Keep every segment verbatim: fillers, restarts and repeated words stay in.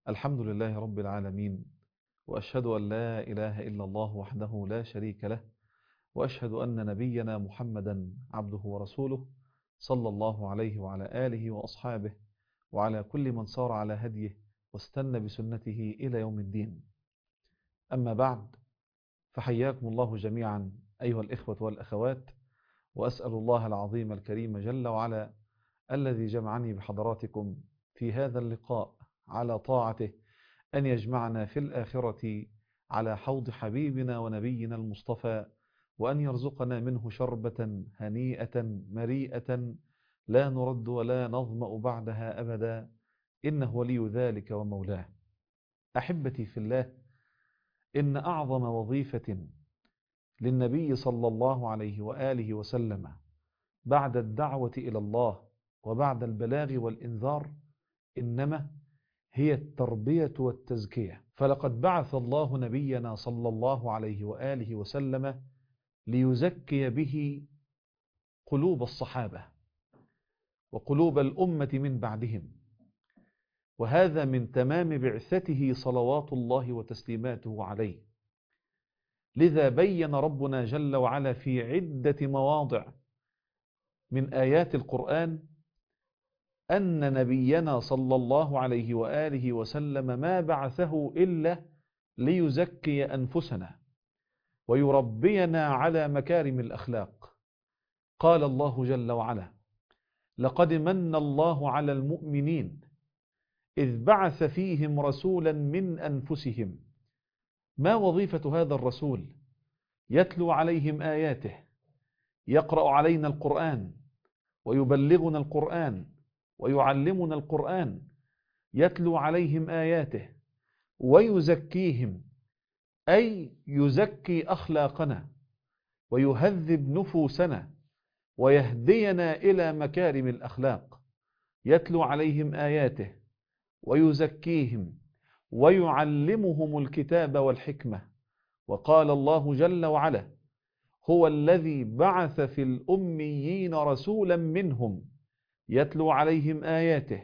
الحمد لله رب العالمين، وأشهد أن لا إله إلا الله وحده لا شريك له، وأشهد أن نبينا محمدا عبده ورسوله صلى الله عليه وعلى آله وأصحابه وعلى كل من صار على هديه واستنى بسنته إلى يوم الدين. أما بعد، فحياكم الله جميعا أيها الإخوة والأخوات، وأسأل الله العظيم الكريم جل وعلا الذي جمعني بحضراتكم في هذا اللقاء على طاعته أن يجمعنا في الآخرة على حوض حبيبنا ونبينا المصطفى، وأن يرزقنا منه شربة هنيئة مريئة لا نرد ولا نظمأ بعدها أبدا، إنه ولي ذلك ومولاه. أحبتي في الله، إن أعظم وظيفة للنبي صلى الله عليه وآله وسلم بعد الدعوة إلى الله وبعد البلاغ والإنذار إنما هي التربية والتزكية. فلقد بعث الله نبينا صلى الله عليه وآله وسلم ليزكي به قلوب الصحابة وقلوب الأمة من بعدهم، وهذا من تمام بعثته صلوات الله وتسليماته عليه. لذا بين ربنا جل وعلا في عدة مواضع من آيات القرآن أن نبينا صلى الله عليه وآله وسلم ما بعثه إلا ليزكي أنفسنا ويربينا على مكارم الأخلاق. قال الله جل وعلا: لقد من الله على المؤمنين إذ بعث فيهم رسولا من أنفسهم. ما وظيفة هذا الرسول؟ يتلو عليهم آياته، يقرأ علينا القرآن ويبلغنا القرآن ويعلمنا القرآن، يتلو عليهم آياته ويزكيهم، أي يزكي أخلاقنا ويهذب نفوسنا ويهدينا إلى مكارم الأخلاق. يتلو عليهم آياته ويزكيهم ويعلمهم الكتاب والحكمة. وقال الله جل وعلا: هو الذي بعث في الأميين رسولا منهم يتلو عليهم آياته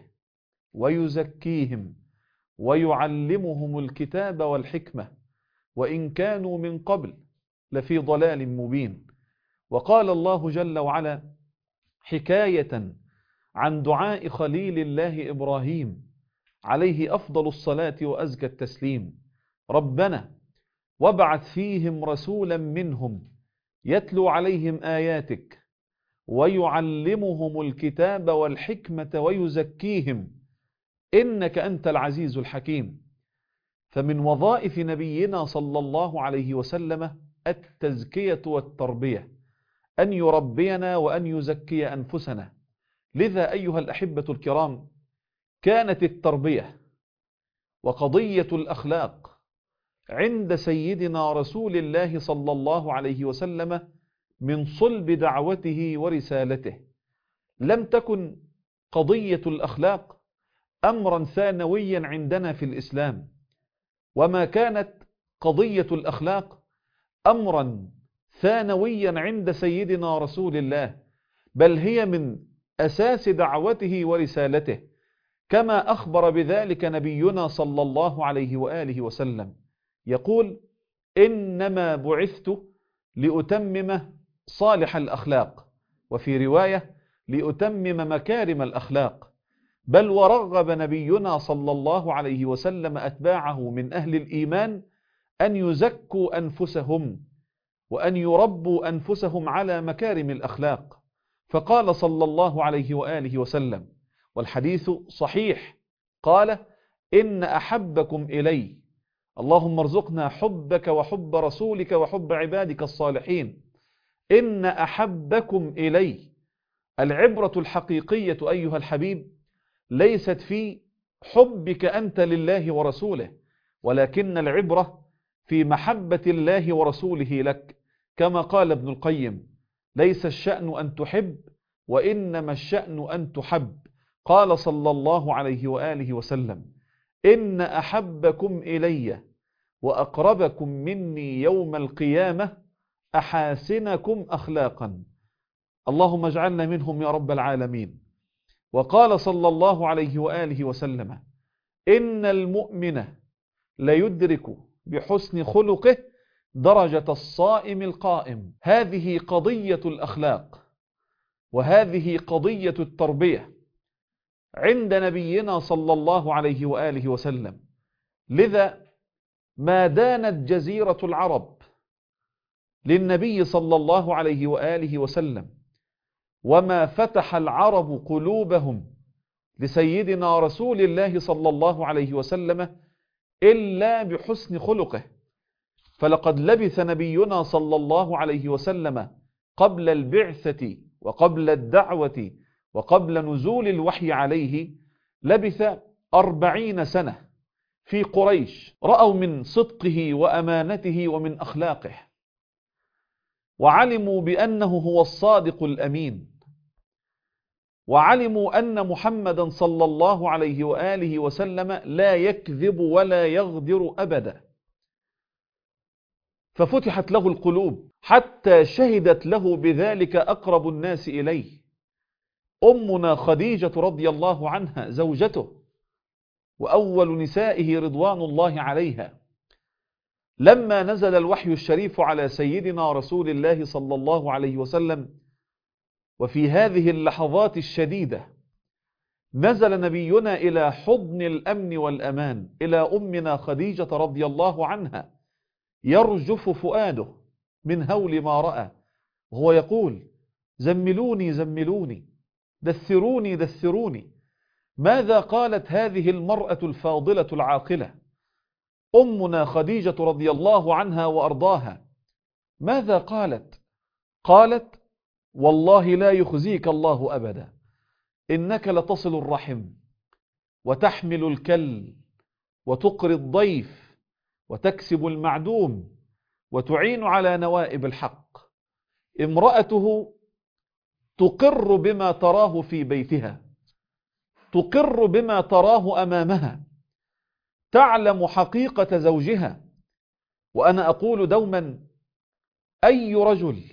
ويزكيهم ويعلمهم الكتاب والحكمة وإن كانوا من قبل لفي ضلال مبين. وقال الله جل وعلا حكاية عن دعاء خليل الله إبراهيم عليه أفضل الصلاة وأزكى التسليم: ربنا وابعث فيهم رسولا منهم يتلو عليهم آياتك ويعلمهم الكتاب والحكمة ويزكيهم إنك أنت العزيز الحكيم. فمن وظائف نبينا صلى الله عليه وسلم التزكية والتربية، أن يربينا وأن يزكي أنفسنا. لذا أيها الأحبة الكرام، كانت التربية وقضية الأخلاق عند سيدنا رسول الله صلى الله عليه وسلم من صلب دعوته ورسالته. لم تكن قضية الأخلاق أمرا ثانويا عندنا في الإسلام، وما كانت قضية الأخلاق أمرا ثانويا عند سيدنا رسول الله، بل هي من أساس دعوته ورسالته، كما أخبر بذلك نبينا صلى الله عليه وآله وسلم. يقول: إنما بعثت لأتمم صالح الأخلاق، وفي رواية لأتمم مكارم الأخلاق. بل ورغب نبينا صلى الله عليه وسلم أتباعه من أهل الإيمان أن يزكوا أنفسهم وأن يربوا أنفسهم على مكارم الأخلاق. فقال صلى الله عليه وآله وسلم، والحديث صحيح، قال: إن أحبكم إلي، اللهم ارزقنا حبك وحب رسولك وحب عبادك الصالحين، إن أحبكم إلي. العبرة الحقيقية أيها الحبيب ليست في حبك أنت لله ورسوله، ولكن العبرة في محبة الله ورسوله لك. كما قال ابن القيم: ليس الشأن أن تحب، وإنما الشأن أن تحب. قال صلى الله عليه وآله وسلم: إن أحبكم إلي وأقربكم مني يوم القيامة أحاسنكم أخلاقا. اللهم اجعلنا منهم يا رب العالمين. وقال صلى الله عليه وآله وسلم: إن المؤمن ليدرك بحسن خلقه درجة الصائم القائم. هذه قضية الأخلاق، وهذه قضية التربية عند نبينا صلى الله عليه وآله وسلم. لذا ما دانت جزيرة العرب للنبي صلى الله عليه وآله وسلم، وما فتح العرب قلوبهم لسيدنا رسول الله صلى الله عليه وسلم إلا بحسن خلقه. فلقد لبث نبينا صلى الله عليه وسلم قبل البعثة وقبل الدعوة وقبل نزول الوحي عليه، لبث أربعين سنة في قريش، رأوا من صدقه وأمانته ومن أخلاقه، وعلموا بأنه هو الصادق الأمين، وعلموا أن محمدا صلى الله عليه وآله وسلم لا يكذب ولا يغدر أبدا. ففتحت له القلوب حتى شهدت له بذلك أقرب الناس إليه، أمنا خديجة رضي الله عنها زوجته وأول نسائه رضوان الله عليها. لما نزل الوحي الشريف على سيدنا رسول الله صلى الله عليه وسلم، وفي هذه اللحظات الشديدة نزل نبينا إلى حضن الأمن والأمان، إلى أمنا خديجة رضي الله عنها، يرجف فؤاده من هول ما رأى، وهو يقول: زملوني زملوني، دثروني دثروني. ماذا قالت هذه المرأة الفاضلة العاقلة أمنا خديجة رضي الله عنها وأرضاها؟ ماذا قالت؟ قالت: والله لا يخزيك الله أبدا، إنك لتصل الرحم وتحمل الكل وتقري الضيف وتكسب المعدوم وتعين على نوائب الحق. امرأته تقر بما تراه في بيتها، تقر بما تراه أمامها، تعلم حقيقة زوجها. وأنا أقول دوما: أي رجل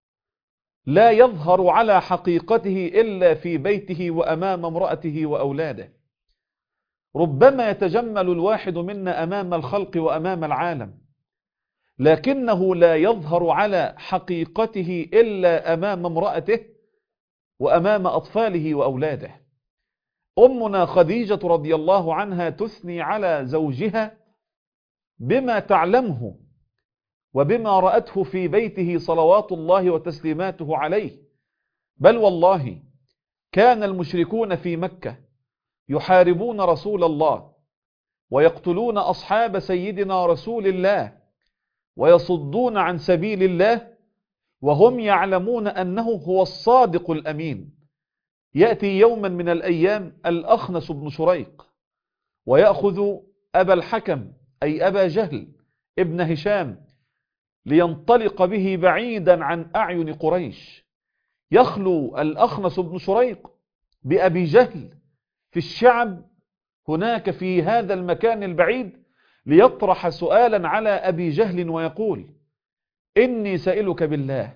لا يظهر على حقيقته إلا في بيته وأمام امرأته وأولاده. ربما يتجمل الواحد منا أمام الخلق وأمام العالم، لكنه لا يظهر على حقيقته إلا أمام امرأته وأمام أطفاله وأولاده. أمنا خديجة رضي الله عنها تثني على زوجها بما تعلمه وبما رأته في بيته صلوات الله وتسليماته عليه. بل والله كان المشركون في مكة يحاربون رسول الله ويقتلون أصحاب سيدنا رسول الله ويصدون عن سبيل الله، وهم يعلمون أنه هو الصادق الأمين. يأتي يوما من الأيام الأخنس بن شريق ويأخذ أبا الحكم أي أبا جهل ابن هشام لينطلق به بعيدا عن أعين قريش. يخلو الأخنس بن شريق بأبي جهل في الشعب هناك في هذا المكان البعيد، ليطرح سؤالا على أبي جهل ويقول: إني سائلك بالله.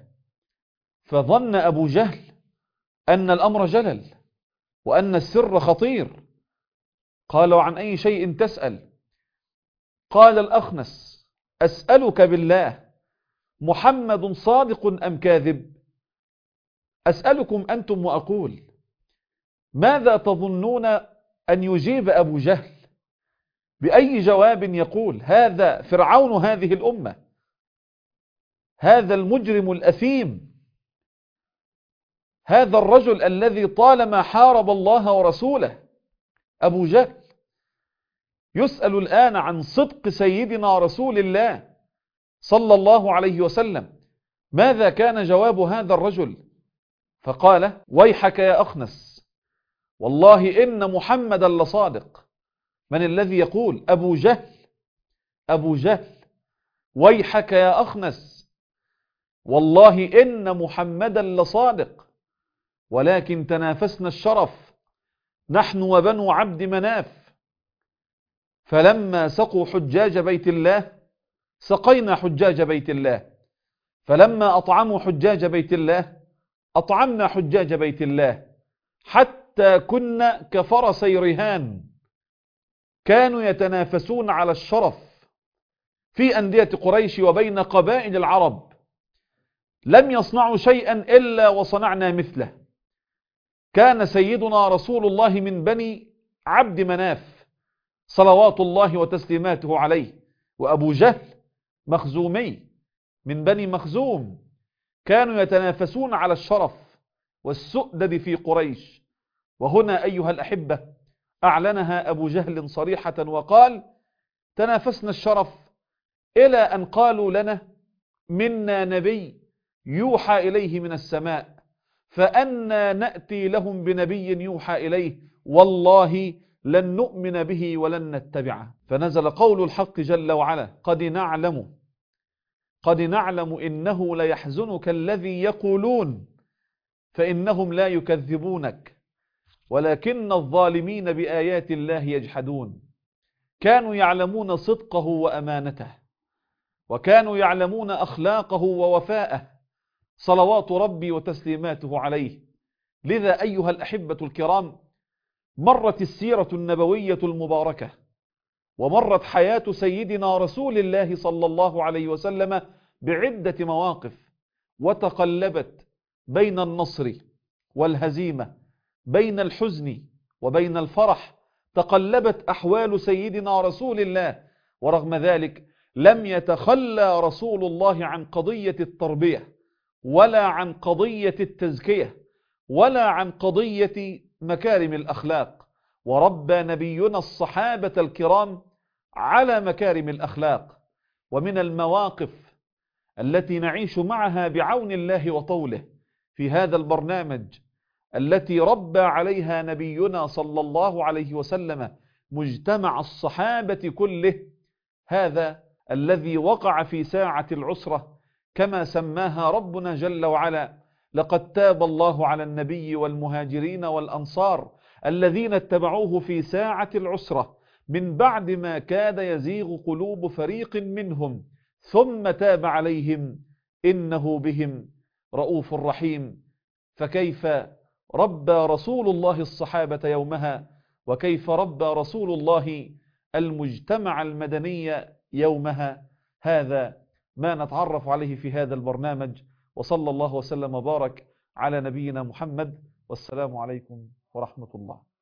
فظن أبو جهل أن الأمر جلل وأن السر خطير. قال: وعن أي شيء تسأل؟ قال الأخنس: أسألك بالله، محمد صادق أم كاذب؟ أسألكم أنتم وأقول: ماذا تظنون أن يجيب أبو جهل؟ بأي جواب يقول؟ هذا فرعون هذه الأمة، هذا المجرم الأثيم، هذا الرجل الذي طالما حارب الله ورسوله، أبو جهل، يسأل الآن عن صدق سيدنا رسول الله صلى الله عليه وسلم. ماذا كان جواب هذا الرجل؟ فقال: ويحك يا أخنس، والله إن محمدا لصادق. من الذي يقول؟ أبو جهل. أبو جهل: ويحك يا أخنس، والله إن محمدا لصادق، ولكن تنافسنا الشرف نحن وبنو عبد مناف، فلما سقوا حجاج بيت الله سقينا حجاج بيت الله، فلما أطعموا حجاج بيت الله أطعمنا حجاج بيت الله، حتى كنا كفرسي رهان كانوا يتنافسون على الشرف في أندية قريش وبين قبائل العرب، لم يصنعوا شيئا إلا وصنعنا مثله. كان سيدنا رسول الله من بني عبد مناف صلوات الله وتسليماته عليه، وأبو جهل مخزومي من بني مخزوم، كانوا يتنافسون على الشرف والسؤدد في قريش. وهنا أيها الأحبة أعلنها أبو جهل صريحة وقال: تنافسنا الشرف إلى أن قالوا لنا منا نبي يوحى إليه من السماء، فأنا نأتي لهم بنبي يوحى إليه، والله لن نؤمن به ولن نتبعه. فنزل قول الحق جل وعلا: قد نعلم قد نعلم إنه ليحزنك الذي يقولون فإنهم لا يكذبونك ولكن الظالمين بآيات الله يجحدون. كانوا يعلمون صدقه وأمانته، وكانوا يعلمون أخلاقه ووفاءه صلوات ربي وتسليماته عليه. لذا أيها الأحبة الكرام، مرت السيرة النبوية المباركة ومرت حياة سيدنا رسول الله صلى الله عليه وسلم بعدة مواقف، وتقلبت بين النصر والهزيمة، بين الحزن وبين الفرح، تقلبت أحوال سيدنا رسول الله. ورغم ذلك لم يتخلى رسول الله عن قضية التربية، ولا عن قضية التزكية، ولا عن قضية مكارم الأخلاق. وربى نبينا الصحابة الكرام على مكارم الأخلاق. ومن المواقف التي نعيش معها بعون الله وطوله في هذا البرنامج، التي ربى عليها نبينا صلى الله عليه وسلم مجتمع الصحابة كله، هذا الذي وقع في ساعة العسرة كما سماها ربنا جل وعلا: لقد تاب الله على النبي والمهاجرين والأنصار الذين اتبعوه في ساعة العسرة من بعد ما كاد يزيغ قلوب فريق منهم ثم تاب عليهم إنه بهم رؤوف رحيم. فكيف ربى رسول الله الصحابة يومها، وكيف ربى رسول الله المجتمع المدني يومها؟ هذا ما نتعرف عليه في هذا البرنامج. وصلى الله وسلم وبارك على نبينا محمد، والسلام عليكم ورحمة الله.